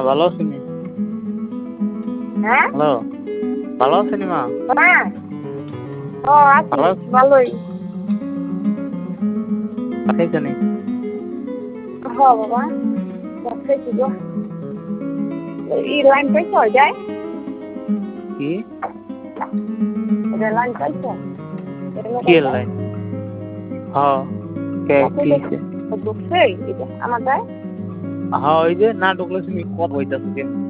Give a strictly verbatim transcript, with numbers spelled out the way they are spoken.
ভালো আছেন? হ্যাঁ হ্যালো, ভালো আছেন মা? হ্যাঁ ও আছি ভালো আছেন? ভালোই। খাইছেন? হ বাবা খাইছি গো। ই লাইন পাইছ যায় কি এটা লাইন পাইছ কি লাইন? হ্যাঁ, কে কি হইছে? ঢুকছে এটা আমার গায়ে। হ্যাঁ, ওই যে না ঢুকলে তুমি কত হইতাছে যে